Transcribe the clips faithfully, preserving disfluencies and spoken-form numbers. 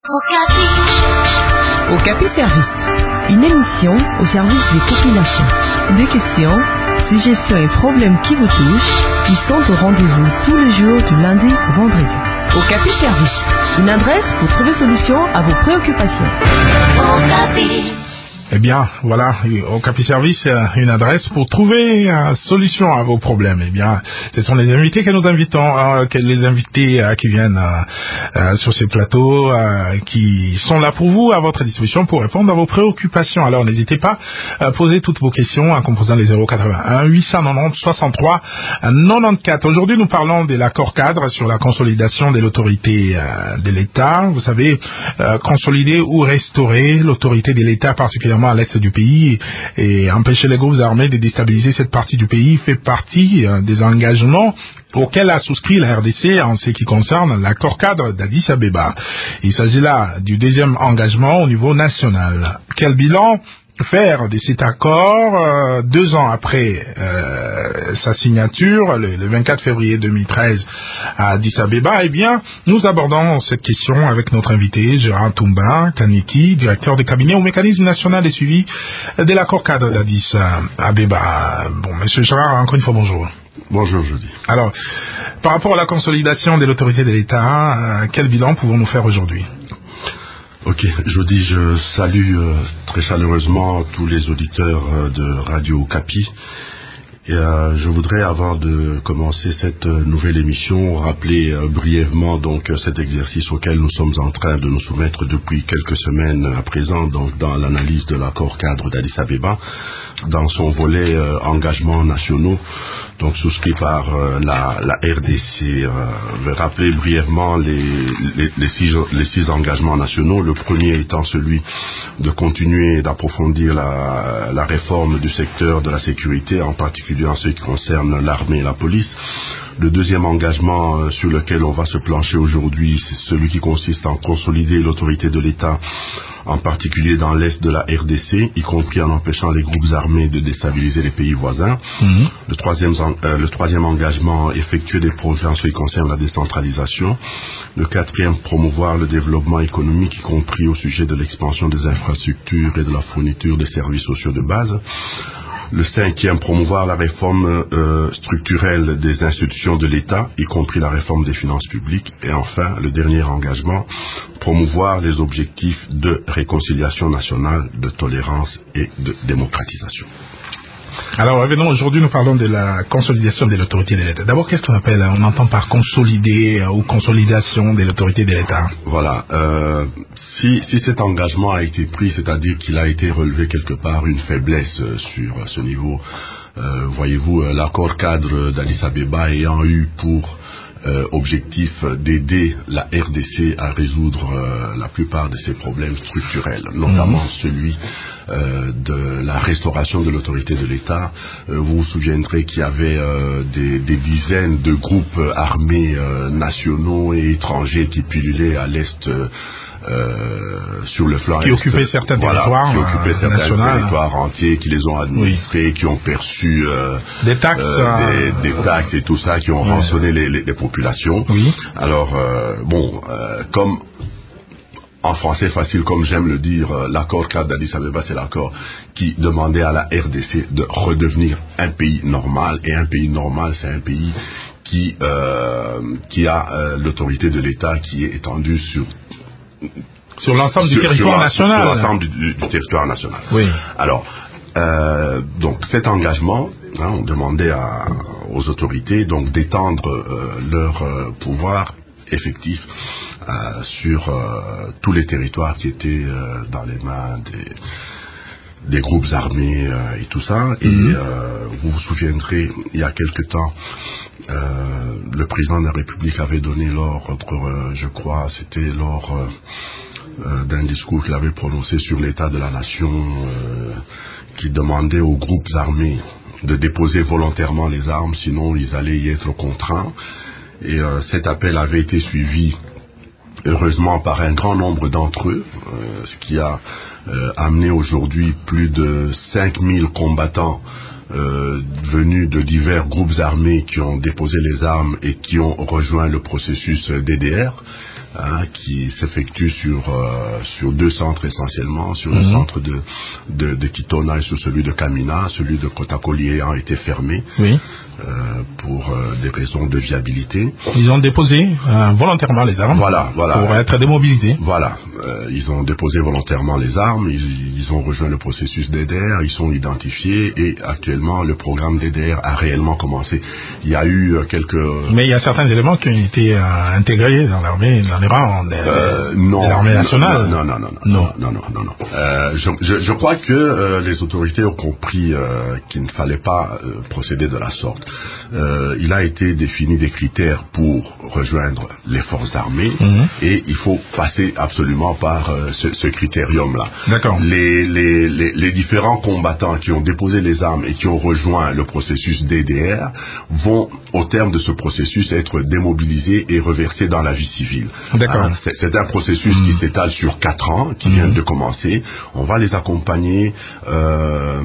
Okapi Service, une émission au service des populations. Des questions, suggestions et problèmes qui vous touchent, qui sont au rendez-vous tous les jours du lundi au vendredi. Okapi Service, une adresse pour trouver solution à vos préoccupations. Okapi. Eh bien, voilà, Okapi Service, une adresse pour trouver une solution à vos problèmes. Eh bien, ce sont les invités que nous invitons, euh, que les invités euh, qui viennent euh, euh, sur ces plateaux, euh, qui sont là pour vous, à votre disposition, pour répondre à vos préoccupations. Alors, n'hésitez pas à poser toutes vos questions en composant les zéro quatre-vingt-un huit cent quatre-vingt-onze soixante-trois quatre-vingt-quatorze. Aujourd'hui, nous parlons de l'accord cadre sur la consolidation de l'autorité euh, de l'État. Vous savez, euh, consolider ou restaurer l'autorité de l'État, particulièrement à l'est du pays, et empêcher les groupes armés de déstabiliser cette partie du pays fait partie euh, des engagements auxquels a souscrit la R D C en ce qui concerne l'accord cadre d'Addis Abeba. Il s'agit là du deuxième engagement au niveau national. Quel bilan faire de cet accord euh, deux ans après euh, sa signature, le, le vingt-quatre février deux mille treize à Addis Abeba? Eh bien, nous abordons cette question avec notre invité, Gérard Toumba Kaniki, directeur de cabinet au mécanisme national de suivi de l'accord cadre d'Addis Abeba. Bon, monsieur Gérard, encore une fois, bonjour. Bonjour, Jeudi. Alors, par rapport à la consolidation de l'autorité de l'État, euh, quel bilan pouvons-nous faire aujourd'hui? Ok, Jeudi, je salue euh, très chaleureusement tous les auditeurs euh, de Radio Okapi. Et euh, je voudrais, avant de commencer cette euh, nouvelle émission, rappeler euh, brièvement donc euh, cet exercice auquel nous sommes en train de nous soumettre depuis quelques semaines à présent, donc dans l'analyse de l'accord cadre d'Addis Abeba, dans son volet euh, engagements nationaux, donc souscrit par euh, la, la R D C. Euh, je vais rappeler brièvement les, les, les, six, les six engagements nationaux. Le premier étant celui de continuer d'approfondir la, la réforme du secteur de la sécurité, en particulier en ce qui concerne l'armée et la police. Le deuxième engagement euh, sur lequel on va se plancher aujourd'hui, c'est celui qui consiste en consolider l'autorité de l'État, en particulier dans l'est de la R D C, y compris en empêchant les groupes armés de déstabiliser les pays voisins. Mmh. Le troisième, euh, le troisième engagement, effectuer des progrès en ce qui concerne la décentralisation. Le quatrième, promouvoir le développement économique, y compris au sujet de l'expansion des infrastructures et de la fourniture des services sociaux de base. Le cinquième, promouvoir la réforme euh, structurelle des institutions de l'État, y compris la réforme des finances publiques. Et enfin, le dernier engagement, promouvoir les objectifs de réconciliation nationale, de tolérance et de démocratisation. Alors, revenons, aujourd'hui, nous parlons de la consolidation de l'autorité de l'État. D'abord, qu'est-ce qu'on appelle, on entend par consolider euh, ou consolidation de l'autorité de l'État? Voilà. Euh, si, si cet engagement a été pris, c'est-à-dire qu'il a été relevé quelque part une faiblesse euh, sur euh, ce niveau, euh, voyez-vous, euh, l'accord cadre d'Addis Abeba ayant eu pour Euh, objectif d'aider la R D C à résoudre euh, la plupart de ses problèmes structurels, notamment mmh. celui euh, de la restauration de l'autorité de l'État. Euh, vous vous souviendrez qu'il y avait euh, des, des dizaines de groupes armés euh, nationaux et étrangers qui pullulaient à l'est euh, Euh, sur le flanc qui est, occupaient certains voilà, territoires, qui occupaient euh, certains nationaux, territoires entiers, qui les ont administrés, oui. qui ont perçu euh, des taxes, euh, des, des taxes et tout ça, qui ont oui. rançonné les, les, les populations. Oui. Alors euh, bon, euh, comme en français facile, comme j'aime le dire, euh, l'accord cadre d'Addis Abeba, c'est l'accord qui demandait à la R D C de redevenir un pays normal, et un pays normal, c'est un pays qui euh, qui a euh, l'autorité de l'État qui est étendue sur Sur l'ensemble du sur, territoire sur national. Sur l'ensemble du, du, du territoire national. Oui. Alors, euh, donc cet engagement, hein, on demandait à, aux autorités donc d'étendre euh, leur euh, pouvoir effectif euh, sur euh, tous les territoires qui étaient euh, dans les mains des des groupes armés euh, et tout ça. Et mmh. euh, vous vous souviendrez, il y a quelque temps, euh, le président de la République avait donné l'ordre, euh, je crois, c'était lors euh, euh, d'un discours qu'il avait prononcé sur l'état de la nation, euh, qui demandait aux groupes armés de déposer volontairement les armes, sinon ils allaient y être contraints. Et euh, cet appel avait été suivi heureusement par un grand nombre d'entre eux, euh, ce qui a euh, amené aujourd'hui plus de cinq mille combattants euh, venus de divers groupes armés qui ont déposé les armes et qui ont rejoint le processus D D R. hein, qui s'effectue sur euh, sur deux centres essentiellement, sur le mmh. centre de, de de Kitona et sur celui de Kamina. Celui de Kotakoli ayant été fermé oui. euh, pour euh, des raisons de viabilité. Ils ont déposé euh, volontairement les armes voilà, voilà. pour être démobilisés. Voilà, euh, ils ont déposé volontairement les armes, ils, ils ont rejoint le processus D D R, ils sont identifiés et actuellement le programme D D R a réellement commencé. Il y a eu euh, quelques... Mais il y a certains éléments qui ont été euh, intégrés dans l'armée, dans les rangs de, euh, non, de l'armée nationale. Non, non, non, non, non, non, non, non, non. Euh, je, je, je crois que euh, les autorités ont compris euh, qu'il ne fallait pas euh, procéder de la sorte. Euh, il a été défini des critères pour rejoindre les forces armées mmh. et il faut passer absolument par euh, ce, ce critérium-là. D'accord. Les, les, les, les différents combattants qui ont déposé les armes et qui ont rejoint le processus D D R vont, au terme de ce processus, être démobilisés et reversés dans la vie civile. D'accord. Hein, c'est, c'est un processus mmh. qui s'étale sur quatre ans, qui mmh. vient de commencer. On va les accompagner, euh,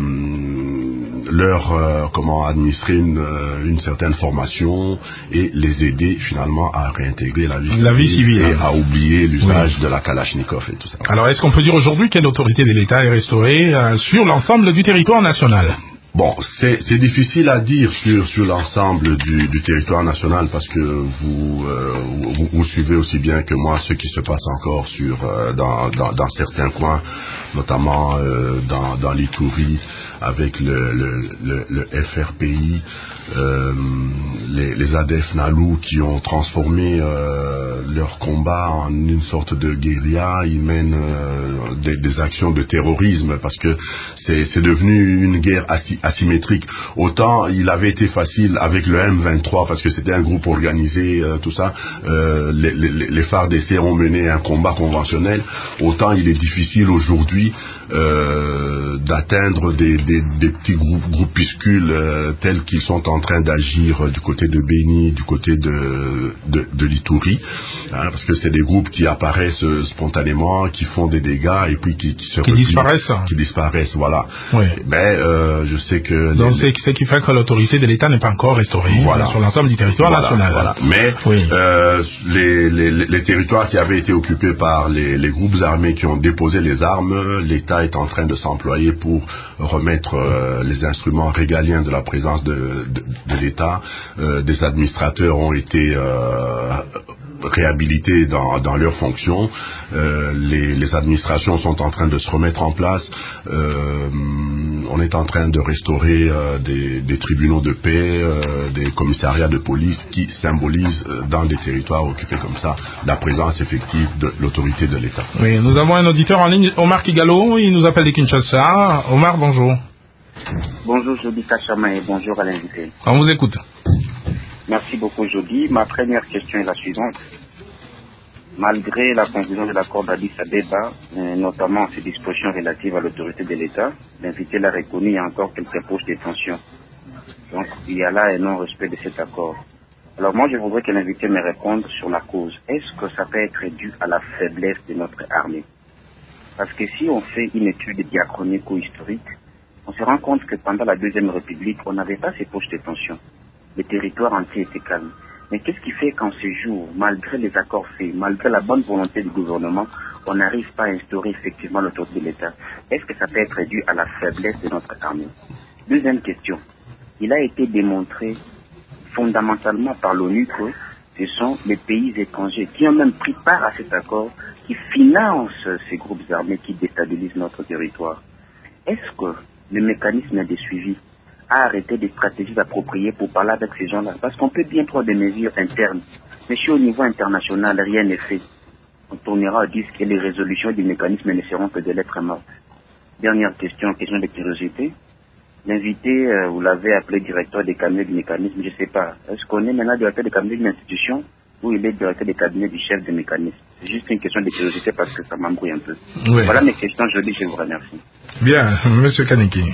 leur euh, comment administrer une, euh, une certaine formation et les aider finalement à réintégrer la vie, la vie civile et à oublier l'usage oui. de la Kalachnikov et tout ça. Alors, est-ce qu'on peut dire aujourd'hui que l'autorité de l'État est restaurée euh, sur l'ensemble du territoire national ? Bon, c'est, c'est difficile à dire sur, sur l'ensemble du, du territoire national parce que vous, euh, vous, vous suivez aussi bien que moi ce qui se passe encore sur, euh, dans, dans, dans certains coins, notamment euh, dans, dans l'Ituri avec le, le, le, le F R P I, euh, les, les A D F Nalou qui ont transformé euh, leur combat en une sorte de guérilla. Ils mènent euh, des, des actions de terrorisme parce que c'est, c'est devenu une guerre assi- asymétrique. Autant il avait été facile avec le M vingt-trois parce que c'était un groupe organisé, euh, tout ça. Euh, les, les, les F A R D C ont mené un combat conventionnel. Autant il est difficile aujourd'hui euh, d'atteindre des, des, des petits groupes, groupuscules euh, tels qu'ils sont en train d'agir euh, du côté de Béni, du côté de, de, de l'Ituri, hein, parce que c'est des groupes qui apparaissent euh, spontanément, qui font des dégâts et puis qui, qui se qui replient, disparaissent. Qui disparaissent, voilà. Oui. Mais euh, je sais que... Donc les, c'est ce qui fait que l'autorité de l'État n'est pas encore restaurée voilà. sur l'ensemble du territoire voilà, national. Voilà. Mais oui. euh, les, les, les territoires qui avaient été occupés par les, les groupes armés qui ont déposé les armes, l'État est en train de s'employer pour remettre euh, les instruments régaliens de la présence de, de, de l'État. Euh, des administrateurs ont été euh, réhabilités dans, dans leurs fonctions. Euh, les, les administrations sont en train de se remettre en place. Euh, on est en train de restaurer euh, des, des tribunaux de paix, euh, des commissariats de police qui symbolisent euh, dans des territoires occupés comme ça la présence effective de l'autorité de l'État. Oui, nous avons un auditeur en ligne, Omar Kigalo, il nous appelle de Kinshasa. Omar, bonjour. Bonjour Jody Kachama et bonjour à l'invité. On vous écoute. Merci beaucoup Jody. Ma première question est la suivante. Malgré la conclusion de l'accord d'Addis Abeba, notamment ses dispositions relatives à l'autorité de l'État, l'invité l'a reconnu, il y a encore quelques poches de tension. Donc il y a là un non-respect de cet accord. Alors moi je voudrais que l'invité me réponde sur la cause. Est-ce que ça peut être dû à la faiblesse de notre armée? Parce que si on fait une étude diachronique ou historique, on se rend compte que pendant la Deuxième République, on n'avait pas ces poches de tension. Le territoire entier était calme. Mais qu'est-ce qui fait qu'en ce jour, malgré les accords faits, malgré la bonne volonté du gouvernement, on n'arrive pas à instaurer effectivement l'autorité de l'État? Est-ce que ça peut être dû à la faiblesse de notre armée? Deuxième question. Il a été démontré fondamentalement par l'ONU que ce sont les pays étrangers qui ont même pris part à cet accord, qui financent ces groupes armés qui déstabilisent notre territoire. Est-ce que le mécanisme de suivi a arrêté des stratégies appropriées pour parler avec ces gens-là? Parce qu'on peut bien prendre des mesures internes, mais si au niveau international rien n'est fait, on tournera au disque et les résolutions du mécanisme ne seront que de lettres mortes. Dernière question, question de curiosité. L'invité, euh, vous l'avez appelé directeur des cabinets du mécanisme, je ne sais pas. Est-ce qu'on est maintenant directeur des cabinets d'une institution ou il est directeur des cabinets du chef de mécanisme? C'est juste une question de curiosité parce que ça m'embrouille un peu. Oui. Voilà mes questions, je dis, je vous remercie. Bien, Monsieur Kaneki.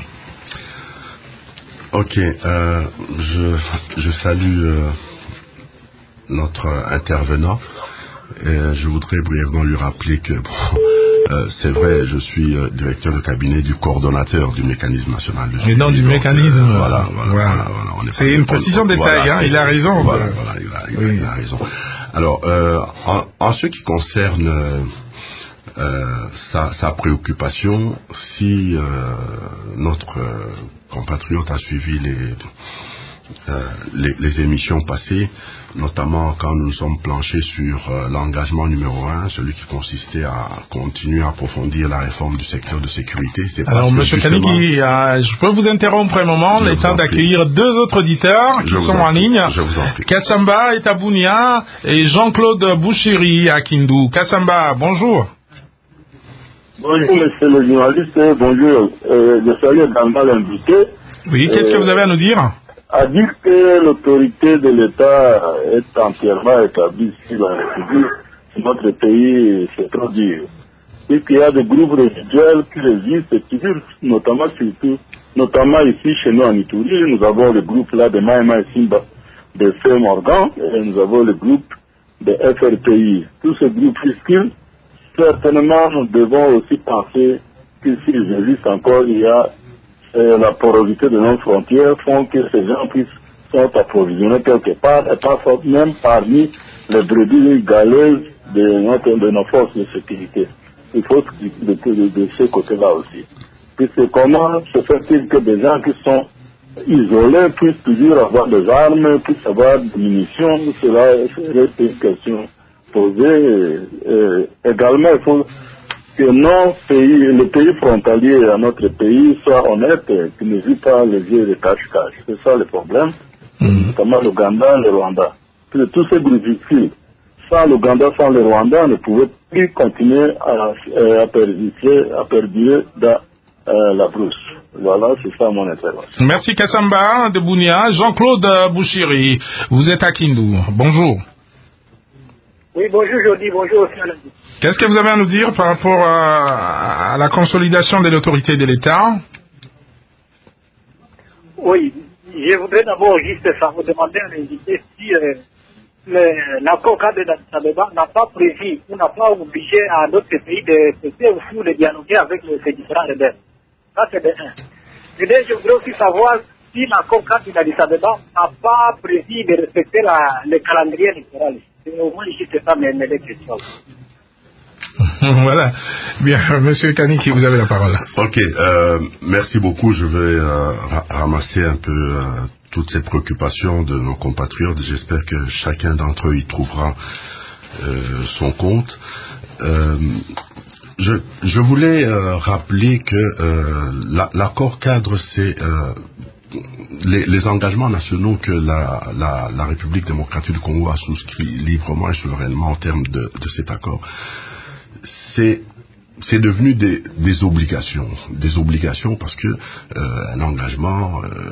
Ok, euh, je, je salue euh, notre intervenant. Et je voudrais brièvement lui rappeler que bon, euh, c'est vrai, je suis euh, directeur de cabinet du coordonnateur du mécanisme national de suivi. Mais non, du donc, mécanisme. Euh, voilà, voilà, voilà. voilà, voilà on est c'est une précision de détail, voilà, hein, il a raison. Voilà, voilà, il a, il a, oui. il a raison. Alors, euh, en, en ce qui concerne euh, euh, sa, sa préoccupation, si euh, notre euh, compatriote a suivi les, euh, les, les émissions passées, notamment quand nous nous sommes planchés sur euh, l'engagement numéro un, celui qui consistait à continuer à approfondir la réforme du secteur de sécurité. C'est Alors, M. Kaniki, euh, je peux vous interrompre un moment, le temps d'accueillir deux autres auditeurs qui sont en, en ligne. Je vous en prie. Kassamba et Tabounia et Jean-Claude Bouchiri à Kindu. Kassamba, bonjour. Bonjour, monsieur le journaliste, bonjour. Euh, je salue également l'invité. Oui, qu'est-ce euh, que vous avez à nous dire? À dire que l'autorité de l'État est entièrement établie sur la République, notre pays, c'est trop dur. Puisqu'il y a des groupes résiduels qui résistent et qui durent, notamment surtout, notamment ici chez nous en Ituri, nous avons le groupe là de Maïma et Simba, de F. Morgan, et nous avons le groupe de F R P I. Tous ces groupes fiscaux, certainement, nous devons aussi penser que s'ils existent encore, il y a euh, la porosité de nos frontières font que ces gens puissent sont approvisionnés quelque part et pas même parmi les brebis galeuses de, notre, de nos forces de sécurité. Il faut de, de, de, de ce côté-là aussi. Puisque comment se fait-il que des gens qui sont isolés puissent toujours avoir des armes, puissent avoir des munitions? Cela reste une question posée. Et, et également, il faut que nos pays, les pays frontaliers à notre pays soient honnêtes, qu'ils ne vivent pas les yeux de cache-cache. C'est ça le problème, mmh. notamment l'Ouganda, le Rwanda. Puis tous ces groupuscules, sans l'Ouganda, sans le Rwanda, ne pouvaient plus continuer à, à, perdurer, à perdurer dans euh, la brousse. Voilà, c'est ça mon intervention. Merci Kassamba de Bounia. Jean-Claude Bouchiri, vous êtes à Kindu. Bonjour. Oui, bonjour Jody, bonjour aussi Alain. Qu'est-ce que vous avez à nous dire par rapport à, à la consolidation de l'autorité de l'État? Oui, je voudrais d'abord juste vous demander à l'invité si euh, l'accord cadre d'Addis Abeba n'a pas prévu ou n'a pas obligé à d'autres pays de cesser aussi de dialoguer avec ces différents rebelles. Ça, c'est de un. Et deux, je voudrais aussi savoir si l'accord cadre d'Addis Abeba n'a pas prévu de respecter la, le calendrier électoral. C'est au moins juste ça mes, mes deux questions. Voilà. Bien, Monsieur Kaniki, vous avez la parole. Ok, euh, merci beaucoup. Je vais euh, ra- ramasser un peu euh, toutes ces préoccupations de nos compatriotes. J'espère que chacun d'entre eux y trouvera euh, son compte. Euh, je, je voulais euh, rappeler que euh, la, l'accord cadre, c'est euh, les, les engagements nationaux que la, la, la République démocratique du Congo a souscrit librement et souverainement en termes de, de cet accord. C'est, c'est devenu des, des obligations, des obligations parce que euh, un engagement euh,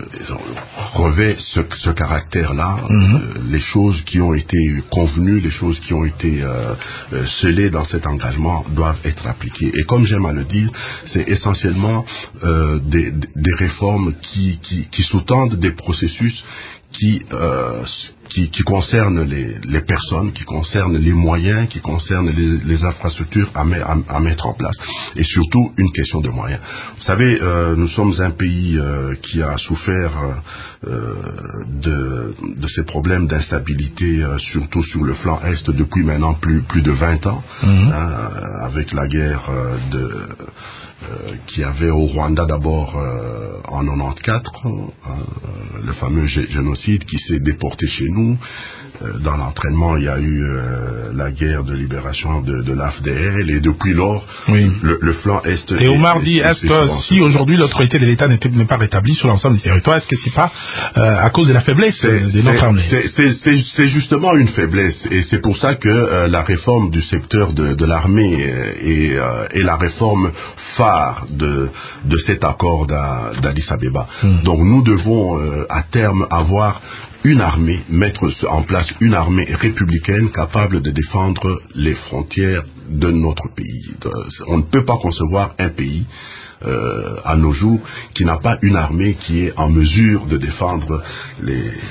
revêt ce, ce caractère-là. Mm-hmm. Euh, les choses qui ont été convenues, les choses qui ont été euh, euh, scellées dans cet engagement doivent être appliquées. Et comme j'aime à le dire, c'est essentiellement euh, des, des réformes qui, qui, qui sous-tendent des processus qui euh, qui, qui concerne les, les personnes, qui concerne les moyens, qui concerne les, les infrastructures à, me, à, à mettre en place. Et surtout, une question de moyens. Vous savez, euh, nous sommes un pays euh, qui a souffert euh, de, de ces problèmes d'instabilité, euh, surtout sur le flanc Est, depuis maintenant plus, plus de vingt ans, mmh. hein, avec la guerre euh, de... Euh, qui avait au Rwanda d'abord euh, en quatre-vingt-quatorze, euh, le fameux gé- génocide qui s'est déporté chez nous. Euh, dans l'entraînement, il y a eu euh, la guerre de libération de, de l'A F D L et depuis lors, oui. le, le flanc Est... Et Omar dit, est-ce que si aujourd'hui l'autorité de l'État n'est, n'est pas rétablie sur l'ensemble du territoire, est-ce que c'est pas euh, à cause de la faiblesse c'est, de notre armée? c'est, c'est, c'est, c'est justement une faiblesse et c'est pour ça que euh, la réforme du secteur de, de l'armée est, euh, est la réforme phare de, de cet accord d'Addis Abeba. Mmh. Donc nous devons euh, à terme avoir une armée, mettre en place une armée républicaine capable de défendre les frontières de notre pays. On ne peut pas concevoir un pays euh, à nos jours qui n'a pas une armée qui est en mesure de défendre les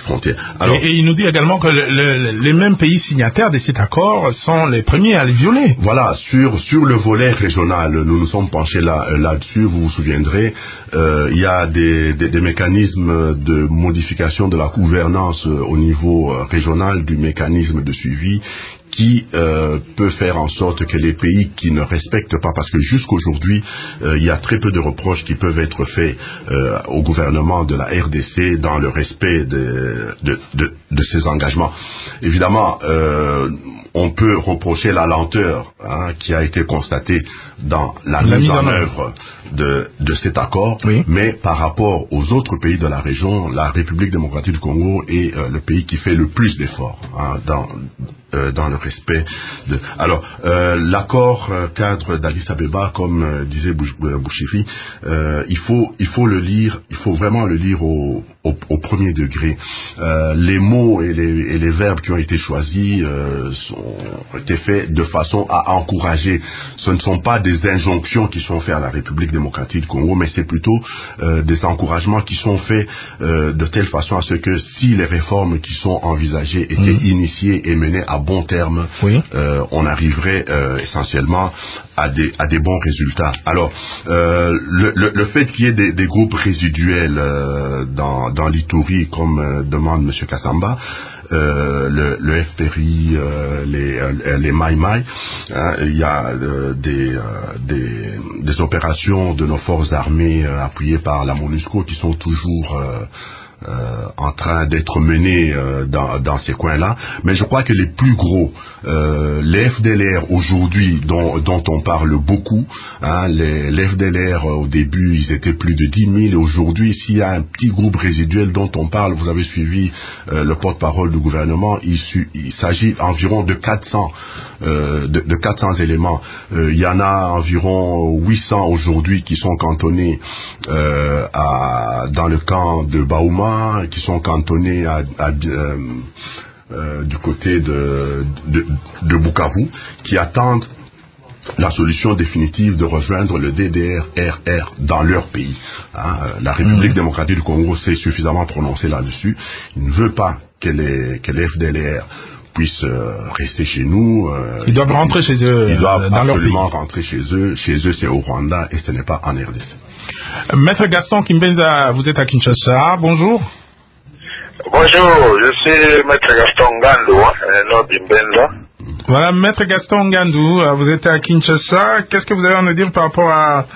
frontières. Alors, et, et il nous dit également que le, le, les mêmes pays signataires de cet accord sont les premiers à les violer. Voilà, sur sur le volet régional, nous nous sommes penchés là là-dessus. Vous vous souviendrez, euh, il y a des, des, des mécanismes de modification de la gouvernance au niveau régional du mécanisme de suivi qui euh, peut faire en sorte que les pays qui ne respectent pas, parce que jusqu'aujourd'hui, euh, il y a très peu de reproches qui peuvent être faits euh, au gouvernement de la R D C dans le respect de, de, de, de ses engagements. Évidemment, euh, on peut reprocher la lenteur hein, qui a été constatée dans la, la mise, mise en œuvre de, de cet accord, oui. Mais par rapport aux autres pays de la région, la République démocratique du Congo est euh, le pays qui fait le plus d'efforts hein, dans, euh, dans le respect de... Alors, euh, l'accord euh, cadre d'Addis Abeba, comme euh, disait Bouchiri, euh, il faut, il faut le lire, il faut vraiment le lire au, au, au premier degré. Euh, les mots et les, et les verbes qui ont été choisis euh, sont, ont été faits de façon à encourager. Ce ne sont pas des injonctions qui sont faites à la République démocratique du Congo, mais c'est plutôt euh, des encouragements qui sont faits euh, de telle façon à ce que si les réformes qui sont envisagées étaient mmh. initiées et menées à bon terme, oui. euh, on arriverait euh, essentiellement à des, à des bons résultats. Alors, euh, le, le, le fait qu'il y ait des, des groupes résiduels euh, dans, dans l'Ituri, comme euh, demande M. Kassamba, Euh, le, le F P R I, euh, les, euh, les Mai Mai, hein, il y a euh, des, euh, des, des opérations de nos forces armées euh, appuyées par la MONUSCO qui sont toujours euh, Euh, en train d'être menés euh, dans, dans ces coins-là, mais je crois que les plus gros, euh, les F D L R aujourd'hui, dont, dont on parle beaucoup, hein, les, les F D L R euh, au début ils étaient plus de dix mille, et aujourd'hui s'il y a un petit groupe résiduel dont on parle, vous avez suivi euh, le porte-parole du gouvernement, il, su, il s'agit environ de quatre cents, euh, de, de quatre cents éléments. Euh, il y en a environ huit cents aujourd'hui qui sont cantonnés euh, à, dans le camp de Baouma, qui sont cantonnés à, à, euh, euh, du côté de, de, de Bukavu, qui attendent la solution définitive de rejoindre le D D R R R dans leur pays. Hein, la République mmh. démocratique du Congo s'est suffisamment prononcée là-dessus. Il ne veut pas que les, que les F D L R puissent euh, rester chez nous. Euh, ils doivent rentrer chez eux. Ils doivent dans absolument leur pays. rentrer chez eux. Chez eux, c'est au Rwanda et ce n'est pas en R D C. Maître Gaston Kimbenza, vous êtes à Kinshasa. Bonjour. Bonjour, je suis Maître Gaston Ngandou, nom d'Imbenza. Voilà, Maître Gaston Ngandou, vous êtes à Kinshasa. Qu'est-ce que vous avez à nous dire par rapport à,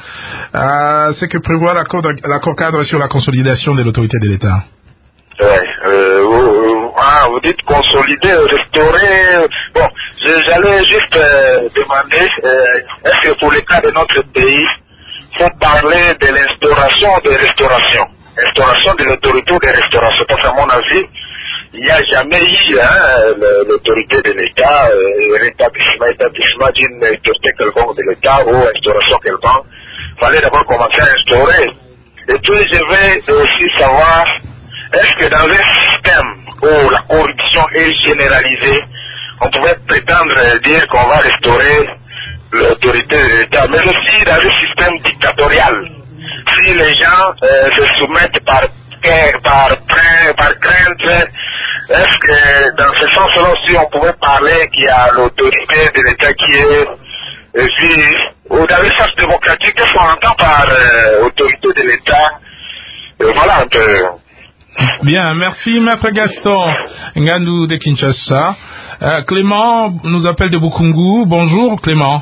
à ce que prévoit l'accord, l'accord cadre sur la consolidation de l'autorité de l'État? Oui, euh, vous, ah, vous dites consolider, restaurer. Bon, j'allais juste euh, demander, euh, est-ce que pour le cas de notre pays, faut parler de l'instauration de restauration, instauration de l'autorité de restauration, parce qu'à mon avis, il n'y a jamais eu hein, l'autorité de l'État, euh, rétablissement, établissement d'une autorité quelconque de l'État ou instauration quelconque. Il fallait d'abord commencer à instaurer. Et puis je vais aussi savoir, est-ce que dans un système où la corruption est généralisée, on pouvait prétendre dire qu'on va restaurer l'autorité de l'État, mais aussi dans un système dictatorial. Si les gens euh, se soumettent par, par, par crainte, est-ce que dans ce sens-là aussi on pouvait parler qu'il y a l'autorité de l'État qui est euh, vive, ou dans le sens démocratique, qu'est-ce qu'on entend par euh, autorité de l'État? euh, Voilà un peu. Bien, merci Maître Gaston Ngandou de Kinshasa. Euh, Clément nous appelle de Bukungu. Bonjour Clément.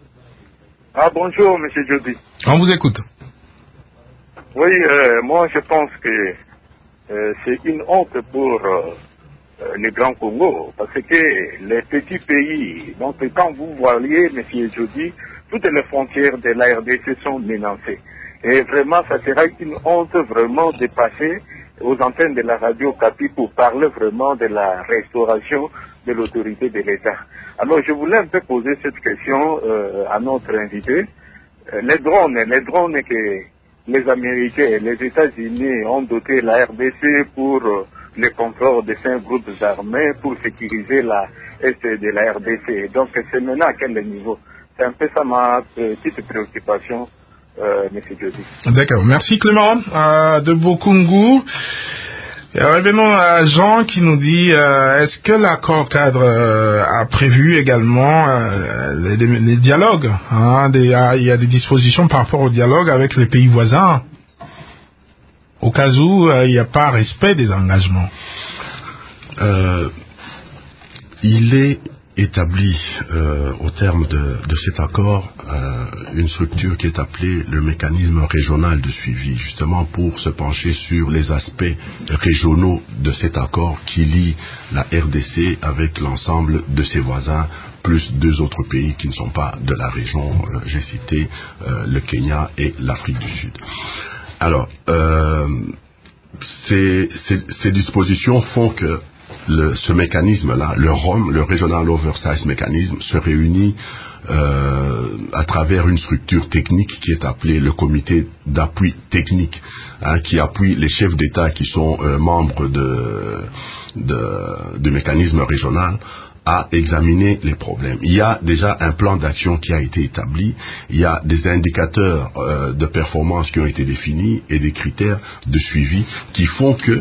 Ah bonjour Monsieur Jody. On vous écoute. Oui, euh, moi je pense que euh, c'est une honte pour euh, le Grand Congo, parce que les petits pays, donc quand vous voyez Monsieur Jody, toutes les frontières de la R D C sont menacées. Et vraiment, ça sera une honte vraiment de passer aux antennes de la radio Kapi pour parler vraiment de la restauration de l'autorité de l'État. Alors, je voulais un peu poser cette question euh, à notre invité. Euh, les drones, les drones que les Américains et les États-Unis ont doté la R D C pour euh, le contrôle de cinq groupes armés pour sécuriser la Est de la R D C. Donc, c'est maintenant à quel niveau? C'est un peu ça ma petite préoccupation. Euh, Monsieur Jody. D'accord, merci Clément euh, de Bukungu. Et revenons à Jean qui nous dit euh, est-ce que l'accord cadre euh, a prévu également euh, les, les dialogues hein, des, il y a des dispositions par rapport au dialogue avec les pays voisins au cas où euh, il n'y a pas respect des engagements. euh, Il est établi euh, au terme de, de cet accord euh, une structure qui est appelée le mécanisme régional de suivi, justement pour se pencher sur les aspects régionaux de cet accord qui lie la R D C avec l'ensemble de ses voisins, plus deux autres pays qui ne sont pas de la région, euh, j'ai cité euh, le Kenya et l'Afrique du Sud. Alors, euh, ces, ces, ces dispositions font que Le, ce mécanisme-là, le R O M, le Regional Oversize Mechanism, se réunit euh, à travers une structure technique qui est appelée le comité d'appui technique, hein, qui appuie les chefs d'État qui sont euh, membres de, de, du mécanisme régional à examiner les problèmes. Il y a déjà un plan d'action qui a été établi, il y a des indicateurs euh, de performance qui ont été définis et des critères de suivi qui font que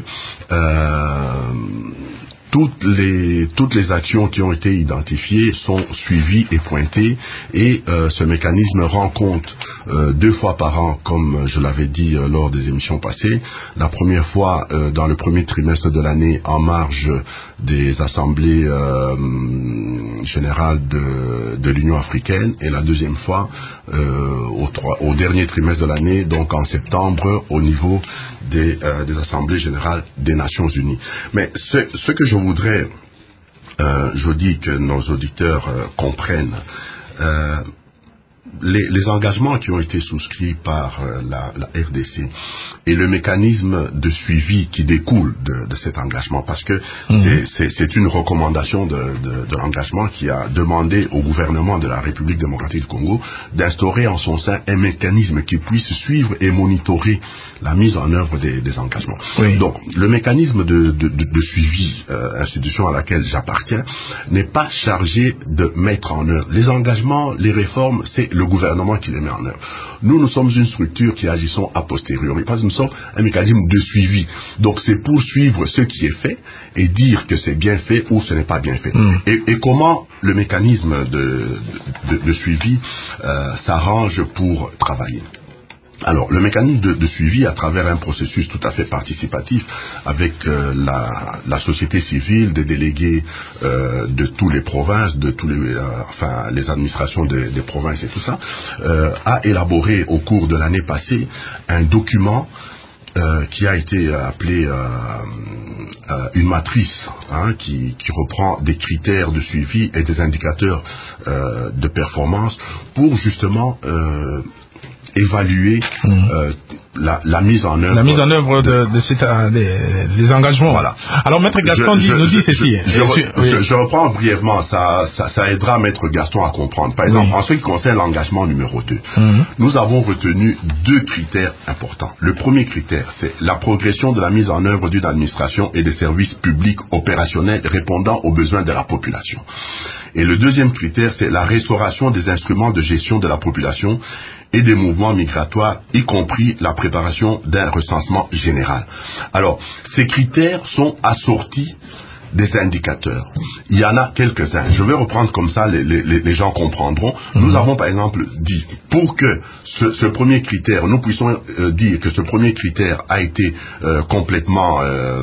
euh, toutes les toutes les actions qui ont été identifiées sont suivies et pointées, et euh, ce mécanisme rend compte euh, deux fois par an, comme je l'avais dit euh, lors des émissions passées. La première fois euh, dans le premier trimestre de l'année, en marge des assemblées euh, générales de, de l'Union africaine, et la deuxième fois euh, au, trois, au dernier trimestre de l'année, donc en septembre, au niveau des, euh, des assemblées générales des Nations Unies. Mais ce, ce que je voudrais, euh, je dis que nos auditeurs euh, comprennent, euh, les, les engagements qui ont été souscrits par euh, la, la R D C et le mécanisme de suivi qui découle de, de cet engagement, parce que mmh. c'est, c'est, c'est une recommandation de, de, de l'engagement qui a demandé au gouvernement de la République démocratique du Congo d'instaurer en son sein un mécanisme qui puisse suivre et monitorer la mise en œuvre des, des engagements. Oui. Donc, le mécanisme de, de, de, de suivi, euh, institution à laquelle j'appartiens, n'est pas chargé de mettre en œuvre les engagements, les réformes, c'est le gouvernement qui les met en œuvre. Nous, nous sommes une structure qui agissons a posteriori, parce que nous sommes un mécanisme de suivi. Donc, c'est pour suivre ce qui est fait et dire que c'est bien fait ou ce n'est pas bien fait. Mmh. Et, et comment le mécanisme de, de, de suivi euh, s'arrange pour travailler. Alors, le mécanisme de, de suivi à travers un processus tout à fait participatif avec euh, la, la société civile, des délégués euh, de toutes les provinces, de tous les, euh, enfin, les administrations des, des provinces et tout ça, euh, a élaboré au cours de l'année passée un document Euh, qui a été appelé euh, euh, une matrice, hein, qui, qui reprend des critères de suivi et des indicateurs euh, de performance pour justement euh, évaluer mmh. euh, la, la mise en œuvre. La mise en œuvre de, de, de ces, des, des engagements. Voilà. Alors, Maître Gaston je, dit, je, nous dit je, ceci. Je, je, re, oui. je, je reprends brièvement, ça, ça, ça aidera Maître Gaston à comprendre. Par exemple, oui. en ce qui concerne l'engagement numéro deux, mmh. nous avons retenu deux critères importants. Le premier critère, c'est la progression de la mise en œuvre d'une administration et des services publics opérationnels répondant aux besoins de la population. Et le deuxième critère, c'est la restauration des instruments de gestion de la population et des mouvements migratoires, y compris la préparation d'un recensement général. Alors, ces critères sont assortis des indicateurs. Il y en a quelques-uns. Je vais reprendre comme ça, les, les, les gens comprendront. Mmh. Nous avons par exemple dit, pour que ce, ce premier critère, nous puissions euh, dire que ce premier critère a été euh, complètement euh,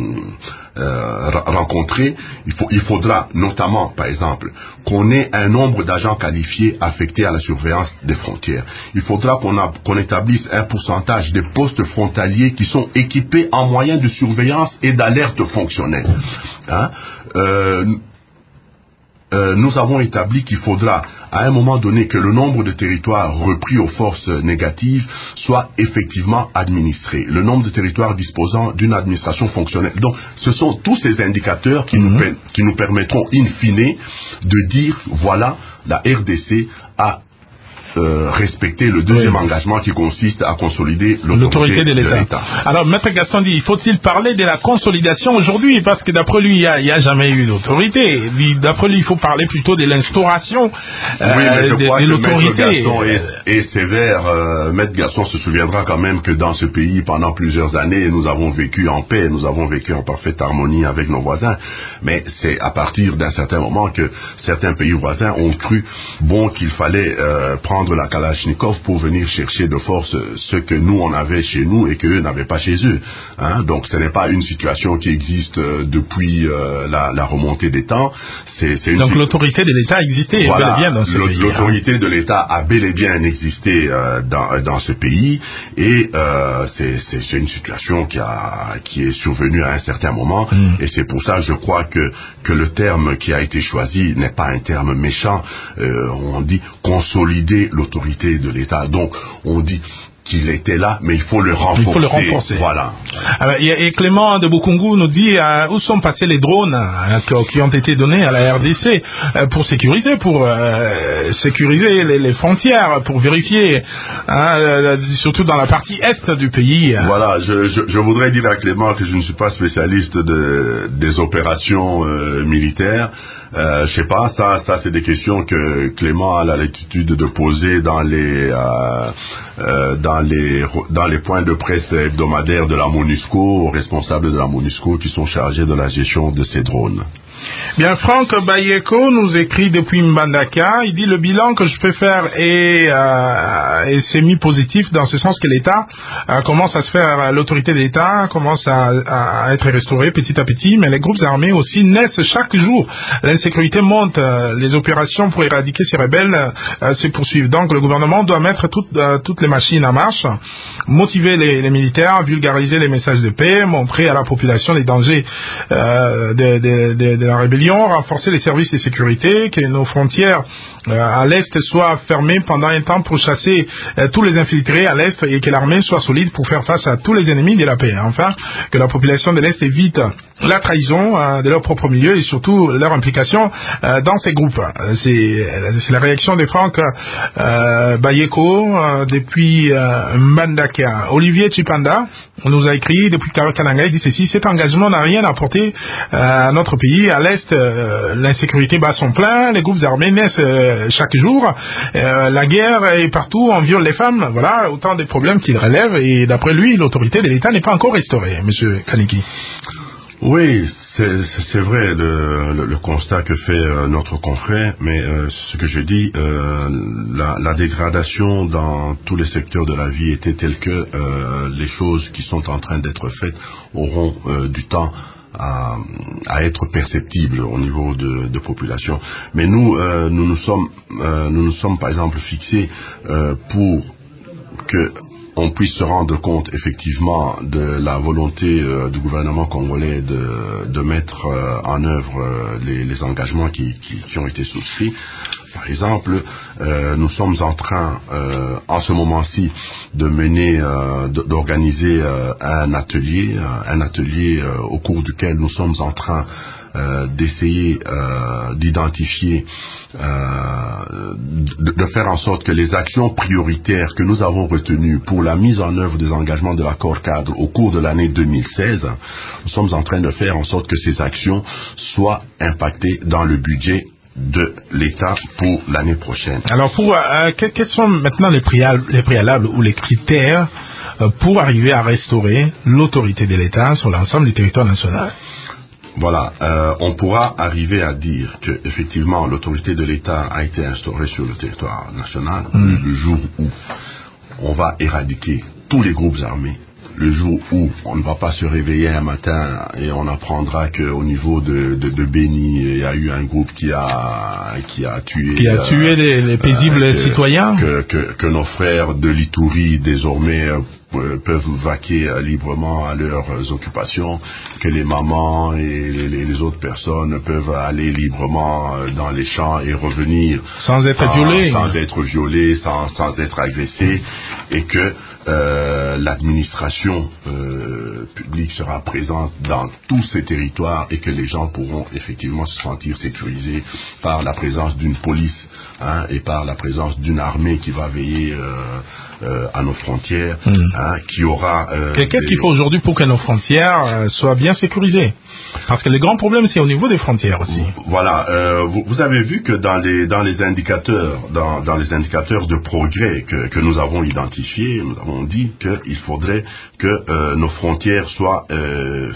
euh, rencontré, il, faut, il faudra notamment, par exemple, qu'on ait un nombre d'agents qualifiés affectés à la surveillance des frontières. Il faudra qu'on, a, qu'on établisse un pourcentage des postes frontaliers qui sont équipés en moyens de surveillance et d'alerte fonctionnelle. Hein? Euh, euh, nous avons établi qu'il faudra à un moment donné que le nombre de territoires repris aux forces négatives soit effectivement administré, le nombre de territoires disposant d'une administration fonctionnelle. Donc ce sont tous ces indicateurs qui, mmh. nous, qui nous permettront in fine de dire voilà, la R D C a euh, respecter le deuxième oui. engagement qui consiste à consolider l'autorité de l'État. l'État. Alors, Maître Gaston dit, faut-il parler de la consolidation aujourd'hui? Parce que d'après lui, il n'y a, a jamais eu d'autorité. D'après lui, il faut parler plutôt de l'instauration euh, oui, mais je de, crois de que l'autorité. Maître Gaston est, est sévère. Euh, Maître Gaston se souviendra quand même que dans ce pays, pendant plusieurs années, nous avons vécu en paix, nous avons vécu en parfaite harmonie avec nos voisins. Mais c'est à partir d'un certain moment que certains pays voisins ont cru bon qu'il fallait euh, prendre la Kalachnikov pour venir chercher de force ce que nous on avait chez nous et qu'eux n'avaient pas chez eux. Hein? Donc ce n'est pas une situation qui existe euh, depuis euh, la, la remontée des temps. C'est, c'est une Donc l'autorité de l'État existait voilà, bel et bien dans ce pays. L'autorité hein. de l'État a bel et bien existé euh, dans, dans ce pays et euh, c'est, c'est, c'est une situation qui, a, qui est survenue à un certain moment mm. et c'est pour ça je crois que, que le terme qui a été choisi n'est pas un terme méchant. Euh, on dit consolider l'autorité de l'État. Donc on dit qu'il était là, mais il faut le renforcer. Il faut le renforcer. Voilà. Alors, et Clément de Bukungu nous dit euh, où sont passés les drones euh, qui ont été donnés à la R D C euh, pour sécuriser, pour euh, sécuriser les, les frontières, pour vérifier, hein, euh, surtout dans la partie est du pays. Voilà, je, je, je voudrais dire à Clément que je ne suis pas spécialiste de, des opérations euh, militaires. Euh, je sais pas, ça, ça c'est des questions que Clément a la latitude de poser dans les euh, euh, dans les dans les points de presse hebdomadaires de la MONUSCO, aux responsables de la MONUSCO qui sont chargés de la gestion de ces drones. Bien, Franck Bayeko nous écrit depuis Mbandaka. Il dit le bilan que je peux faire est, euh, est semi-positif dans ce sens que l'État euh, commence à se faire, l'autorité de l'État commence à, à être restaurée petit à petit, mais les groupes armés aussi naissent chaque jour. L'insécurité monte, euh, les opérations pour éradiquer ces rebelles euh, se poursuivent. Donc le gouvernement doit mettre toutes, euh, toutes les machines en marche, motiver les, les militaires, vulgariser les messages de paix, montrer à la population les dangers euh, de, de, de, de la rébellion, renforcer les services de sécurité, que nos frontières euh, à l'est soient fermées pendant un temps pour chasser euh, tous les infiltrés à l'est et que l'armée soit solide pour faire face à tous les ennemis de la paix. Enfin, que la population de l'est évite la trahison euh, de leur propre milieu et surtout leur implication euh, dans ces groupes. C'est, c'est la réaction de Franck euh, Bayeko euh, depuis euh, Mbandaka. Olivier Chipanda nous a écrit depuis Kananga, il dit ceci: cet engagement n'a rien apporté euh, à notre pays. À l'est, euh, l'insécurité bat son plein, les groupes armés naissent euh, chaque jour, euh, la guerre est partout, on viole les femmes, voilà, autant de problèmes qu'il relève, et d'après lui, l'autorité de l'État n'est pas encore restaurée, monsieur Kaniki. Oui, c'est, c'est vrai le, le, le constat que fait euh, notre confrère, mais euh, ce que je dis, euh, la, la dégradation dans tous les secteurs de la vie était telle que euh, les choses qui sont en train d'être faites auront euh, du temps à, à être perceptibles au niveau de, de population. Mais nous, euh, nous nous sommes, euh, nous nous sommes par exemple fixés euh, pour que on puisse se rendre compte effectivement de la volonté euh, du gouvernement congolais de, de mettre euh, en œuvre euh, les, les engagements qui, qui, qui ont été souscrits. Par exemple, euh, nous sommes en train, euh, en ce moment-ci, de mener, euh, d'organiser euh, un atelier, euh, un atelier euh, au cours duquel nous sommes en train Euh, d'essayer euh, d'identifier, euh, de, de faire en sorte que les actions prioritaires que nous avons retenues pour la mise en œuvre des engagements de l'accord cadre au cours de l'année deux mille seize, nous sommes en train de faire en sorte que ces actions soient impactées dans le budget de l'État pour l'année prochaine. Alors, pour euh, quels sont maintenant les préalables, les préalables ou les critères euh, pour arriver à restaurer l'autorité de l'État sur l'ensemble du territoire national? Voilà, euh, on pourra arriver à dire que effectivement l'autorité de l'État a été instaurée sur le territoire national mmh. le jour où on va éradiquer tous les groupes armés, le jour où on ne va pas se réveiller un matin et on apprendra qu'au niveau de, de, de Béni, il y a eu un groupe qui a qui a tué qui a tué euh, les, les paisibles euh, que, citoyens, que, que, que nos frères de l'Ituri désormais peuvent vaquer librement à leurs occupations, que les mamans et les, les autres personnes peuvent aller librement dans les champs et revenir sans être violées, sans être violées, sans, sans être agressées, et que euh, l'administration euh, publique sera présente dans tous ces territoires et que les gens pourront effectivement se sentir sécurisés par la présence d'une police, hein, et par la présence d'une armée qui va veiller euh, euh, à nos frontières, mmh. hein, qui aura... Euh, Qu'est-ce des... qu'il faut aujourd'hui pour que nos frontières euh, soient bien sécurisées? Parce que le grand problème, c'est au niveau des frontières aussi. Voilà, euh, vous, vous avez vu que dans les dans les indicateurs, dans, dans les indicateurs de progrès que, que nous avons identifiés, nous avons dit qu'il faudrait que euh, nos frontières soient euh,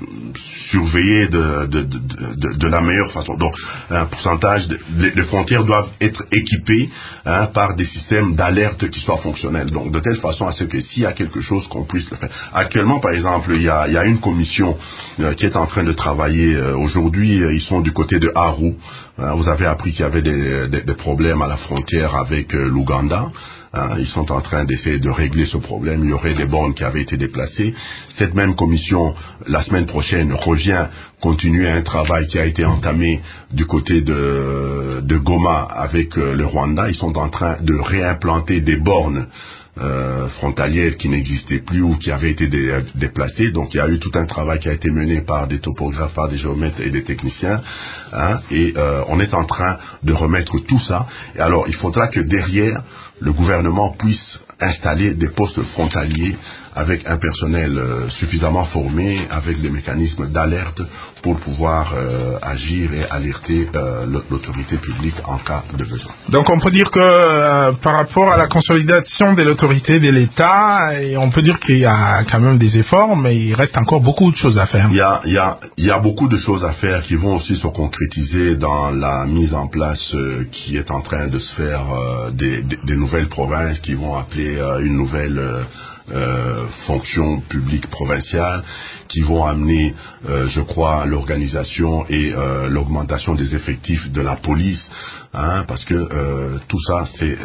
surveillées de, de, de, de, de la meilleure façon. Donc, un pourcentage, de, les, les frontières doivent être équipées, hein, par des systèmes d'alerte qui soient fonctionnels. Donc, de telle façon à ce que s'il y a quelque chose, qu'on puisse le faire. Actuellement, par exemple, il y a, il y a une commission euh, qui est en train de travailler. Euh, aujourd'hui, euh, ils sont du côté de Aru. Euh, vous avez appris qu'il y avait des, des, des problèmes à la frontière avec euh, l'Ouganda. Euh, ils sont en train d'essayer de régler ce problème. Il y aurait des bornes qui avaient été déplacées. Cette même commission, la semaine prochaine, revient continuer un travail qui a été entamé du côté de, de Goma avec euh, le Rwanda. Ils sont en train de réimplanter des bornes Euh, frontalières qui n'existaient plus ou qui avaient été dé, déplacées. Donc il y a eu tout un travail qui a été mené par des topographes, par des géomètres et des techniciens, hein, et euh, on est en train de remettre tout ça. Et alors il faudra que derrière le gouvernement puisse installer des postes frontaliers avec un personnel euh, suffisamment formé, avec des mécanismes d'alerte pour pouvoir euh, agir et alerter euh, l'autorité publique en cas de besoin. Donc on peut dire que euh, par rapport à la consolidation de l'autorité de l'État, et on peut dire qu'il y a quand même des efforts, mais il reste encore beaucoup de choses à faire. Il y a, il y a, il y a beaucoup de choses à faire qui vont aussi se concrétiser dans la mise en place euh, qui est en train de se faire euh, des, des, des nouvelles provinces qui vont appeler euh, une nouvelle euh, Euh, fonctions publiques provinciales qui vont amener, euh, je crois, l'organisation et euh, l'augmentation des effectifs de la police, hein, parce que euh, tout ça, c'est,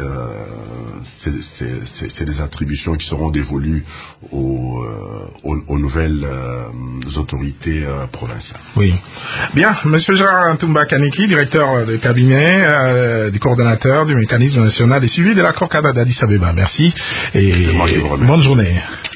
euh, c'est des attributions qui seront dévolues aux, euh, aux, aux nouvelles euh, autorités euh, provinciales. Oui. Bien, Monsieur Gérard Ntumba Kaniki, directeur de cabinet, euh, du coordonnateur du mécanisme national de suivi de l'accord cadre d'Addis Abeba. Merci et moi qui vous remercie. bonne journée.